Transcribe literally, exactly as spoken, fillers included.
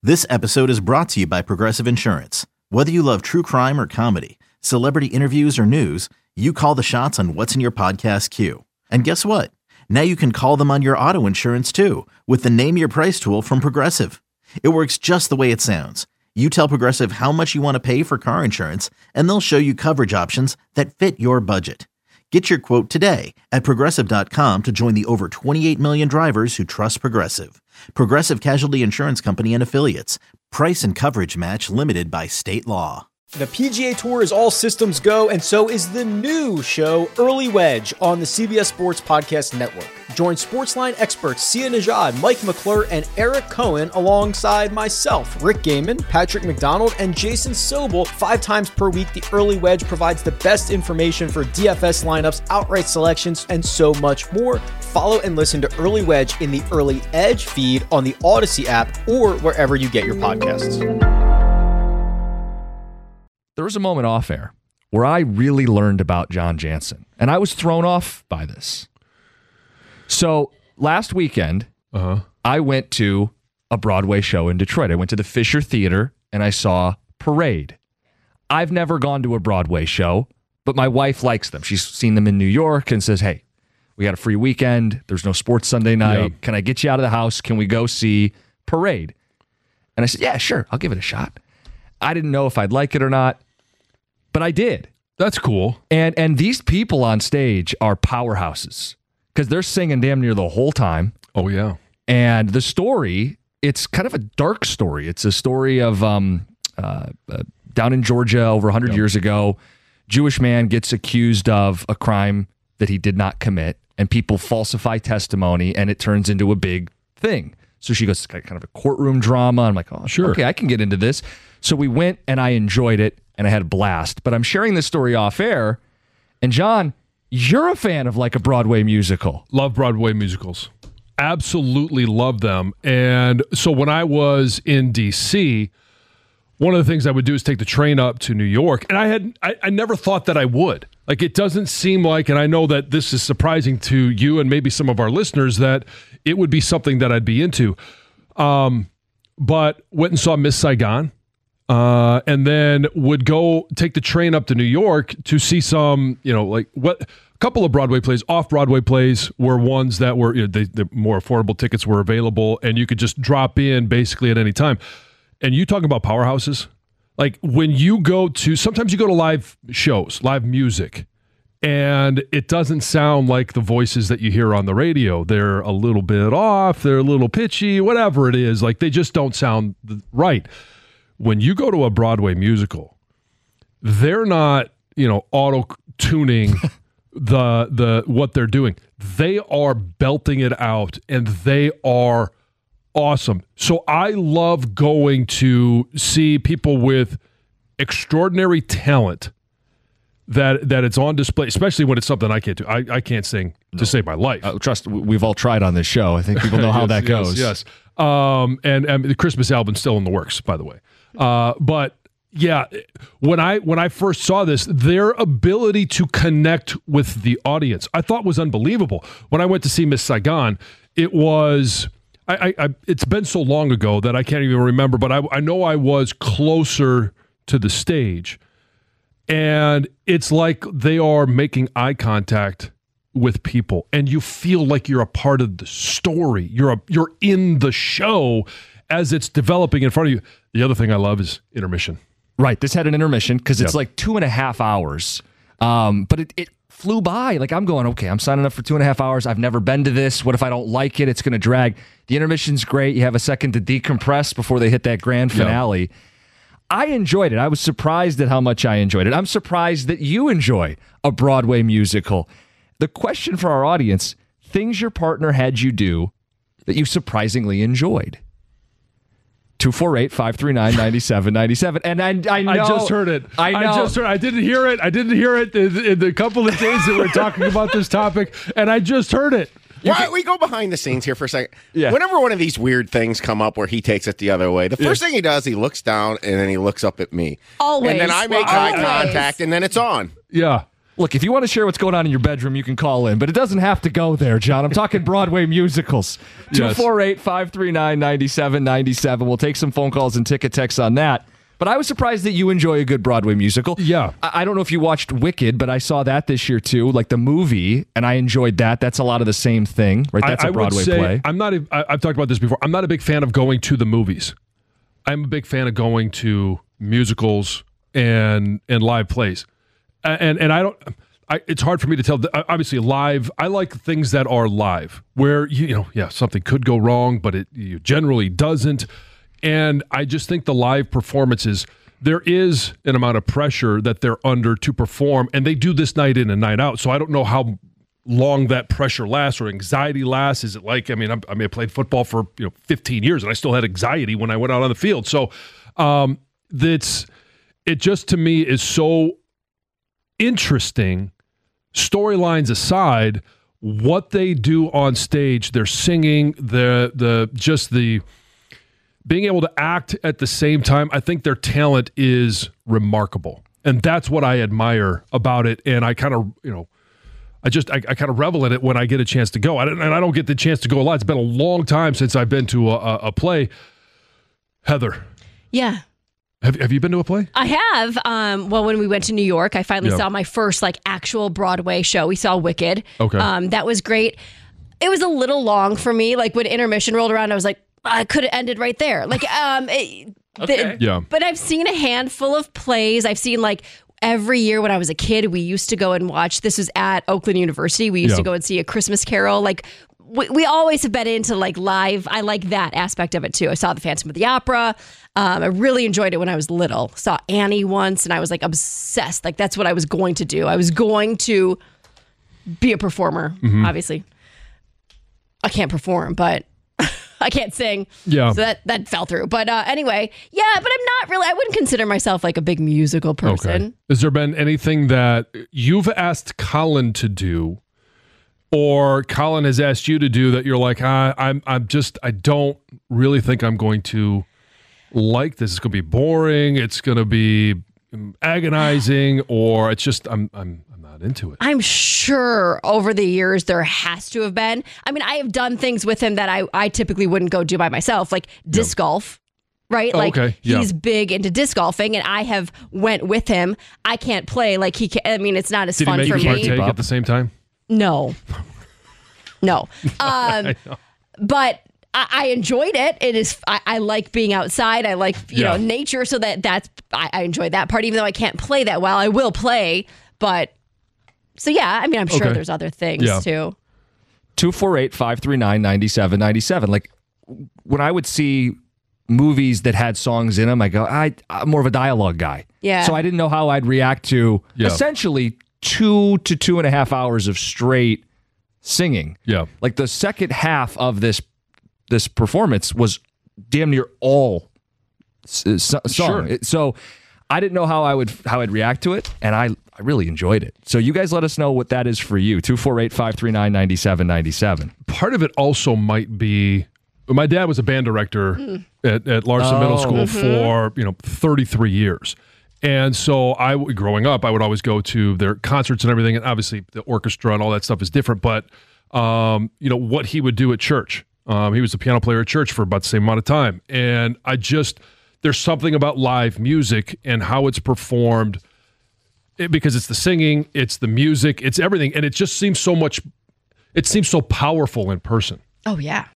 This episode is brought to you by Progressive Insurance. Whether you love true crime or comedy, celebrity interviews or news, you call the shots on what's in your podcast queue. And guess what? Now you can call them on your auto insurance too with the Name Your Price tool from Progressive. It works just the way it sounds. You tell Progressive how much you want to pay for car insurance, and they'll show you coverage options that fit your budget. Get your quote today at Progressive dot com to join the over twenty-eight million drivers who trust Progressive. Progressive Casualty Insurance Company and Affiliates. Price and coverage match limited by state law. The P G A Tour is all systems go, and so is the new show, Early Wedge, on the C B S Sports Podcast Network. Join Sportsline experts Sia Nejad, Mike McClure, and Eric Cohen alongside myself, Rick Gaiman, Patrick McDonald, and Jason Sobel. Five times per week, the Early Wedge provides the best information for D F S lineups, outright selections, and so much more. Follow and listen to Early Wedge in the Early Edge feed on the Odyssey app or wherever you get your podcasts. There was a moment off air where I really learned about John Jansen, and I was thrown off by this. So last weekend, uh-huh. I went to a Broadway show in Detroit. I went to the Fisher Theater, and I saw Parade. I've never gone to a Broadway show, but my wife likes them. She's seen them in New York and says, hey, we got a free weekend. There's no sports Sunday night. Yeah. Can I get you out of the house? Can we go see Parade? And I said, yeah, sure. I'll give it a shot. I didn't know if I'd like it or not. But I did. That's cool. And and these people on stage are powerhouses because they're singing damn near the whole time. Oh, yeah. And the story, it's kind of a dark story. It's a story of um, uh, uh, down in Georgia over one hundred yep. years ago, Jewish man gets accused of a crime that he did not commit, and people falsify testimony, and it turns into a big thing. So she goes, kind of a courtroom drama. I'm like, oh, sure. Okay, I can get into this. So we went, and I enjoyed it. And I had a blast. But I'm sharing this story off air. And John, you're a fan of like a Broadway musical. Love Broadway musicals. Absolutely love them. And so when I was in D C, one of the things I would do is take the train up to New York. And I had I, I never thought that I would. Like, it doesn't seem like, and I know that this is surprising to you and maybe some of our listeners, that it would be something that I'd be into. Um, but went and saw Miss Saigon. Uh, and then would go take the train up to New York to see some, you know, like what a couple of Broadway plays, off-Broadway plays were ones that were, you know, they, the more affordable tickets were available, and you could just drop in basically at any time. And you talk about powerhouses, like when you go to, sometimes you go to live shows, live music, and it doesn't sound like the voices that you hear on the radio. They're a little bit off, they're a little pitchy, whatever it is, like they just don't sound right. When you go to a Broadway musical, they're not, you know, auto-tuning the the what they're doing. They are belting it out, and they are awesome. So I love going to see people with extraordinary talent that that it's on display, especially when it's something I can't do. I, I can't sing no. to save my life. Uh, trust, we've all tried on this show. I think people know how yes, that goes. Yes, yes. Um, and, and the Christmas album's still in the works, by the way. Uh, but yeah, when I when I first saw this, their ability to connect with the audience, I thought was unbelievable. When I went to see Miss Saigon, it was I, I, I it's been so long ago that I can't even remember, but I, I know I was closer to the stage, and it's like they are making eye contact with people, and you feel like you're a part of the story. You're a you're in the show as it's developing in front of you. The other thing I love is intermission. Right. This had an intermission because it's yep. like two and a half hours. Um, but it, it flew by. Like, I'm going, okay, I'm signing up for two and a half hours. I've never been to this. What if I don't like it? It's going to drag. The intermission's great. You have a second to decompress before they hit that grand finale. Yep. I enjoyed it. I was surprised at how much I enjoyed it. I'm surprised that you enjoy a Broadway musical. The question for our audience, things your partner had you do that you surprisingly enjoyed. two four eight, five three nine, nine seven nine seven. And I, I know. I just heard it. I know. I just heard I didn't hear it. I didn't hear it in, in the couple of days that we're talking about this topic, and I just heard it. Why can, we go behind the scenes here for a second. Yeah. Whenever one of these weird things come up where he takes it the other way, the first yeah. thing he does, he looks down and then he looks up at me. Always. And then I make well, eye always. contact and then it's on. Yeah. Look, if you want to share what's going on in your bedroom, you can call in, but it doesn't have to go there, John. I'm talking Broadway musicals. two four eight, five three nine, nine seven nine seven. We'll take some phone calls and ticket texts on that. But I was surprised that you enjoy a good Broadway musical. Yeah. I, I don't know if you watched Wicked, but I saw that this year too, like the movie, and I enjoyed that. That's a lot of the same thing, right? That's I, a Broadway I would say, play. I'm not. A, I, I've talked about this before. I'm not a big fan of going to the movies. I'm a big fan of going to musicals and and live plays, and and I don't. I, it's hard for me to tell. Obviously, live. I like things that are live, where you, you know, yeah, something could go wrong, but it you generally doesn't. And I just think the live performances, there is an amount of pressure that they're under to perform, and they do this night in and night out. So I don't know how long that pressure lasts or anxiety lasts. Is it like, I mean, I'm, I mean, I played football for you know fifteen years, and I still had anxiety when I went out on the field. So um, that's it. Just to me is so interesting. Storylines aside, what they do on stage, they're singing, the the just the being able to act at the same time. I think their talent is remarkable, and that's what I admire about it. And I kind of, you know, I just I, I kind of revel in it when I get a chance to go. I don't, and I don't get the chance to go a lot. It's been a long time since I've been to a, a, a play. Heather, Yeah. have have you been to a play? I have. Um, well, when we went to New York, I finally Yeah. saw my first like actual Broadway show. We saw Wicked. Okay. Um, that was great. It was a little long for me. Like when intermission rolled around, I was like, I could have ended right there. Like, um, it, the- Yeah. But I've seen a handful of plays. I've seen like every year when I was a kid, we used to go and watch. This was at Oakland University. We used Yeah. to go and see A Christmas Carol. Like. We, we always have been into like live. I like that aspect of it too. I saw the Phantom of the Opera. Um, I really enjoyed it when I was little. Saw Annie once, and I was like obsessed. Like that's what I was going to do. I was going to be a performer. Mm-hmm. Obviously, I can't perform, but I can't sing. Yeah. So that that fell through. But uh, anyway, yeah. But I'm not really. I wouldn't consider myself like a big musical person. Okay. Has there been anything that you've asked Colin to do, or Colin has asked you to do that you're like, ah, I'm, I'm just, I don't really think I'm going to like this. It's going to be boring. It's going to be agonizing, or it's just, I'm, I'm, I'm not into it. I'm sure over the years there has to have been. I mean, I have done things with him that I, I typically wouldn't go do by myself, like disc golf. Right? Oh, like okay. Yeah. he's big into disc golfing, and I have went with him. I can't play like he can. I mean, it's not as Did he fun make for you me. partake at the same time? No, no. Um, but I, I enjoyed it. It is. I, I like being outside. I like you Yeah. know nature. So that that's I, I enjoy that part. Even though I can't play that well, I will play. But so yeah, I mean, I'm sure Okay. there's other things Yeah. too. two four eight, five three nine, nine seven nine seven. Like when I would see movies that had songs in them, I go, I, I'm more of a dialogue guy. Yeah. So I didn't know how I'd react to Yeah. essentially two to two and a half hours of straight singing. Yeah. Like the second half of this this performance was damn near all s- s- song. Sure. It- so I didn't know how I would how I'd react to it, and I, I really enjoyed it. So you guys let us know what that is for you. two four eight, five three nine, nine seven nine seven. Part of it also might be, my dad was a band director at, at Larson Oh. Middle School for, you know, thirty-three years. And so I, growing up, I would always go to their concerts and everything. And obviously the orchestra and all that stuff is different. But, um, you know, what he would do at church. Um, he was a piano player at church for about the same amount of time. And I just, there's something about live music and how it's performed, it, because it's the singing, it's the music, it's everything. And it just seems so much, it seems so powerful in person. Oh yeah.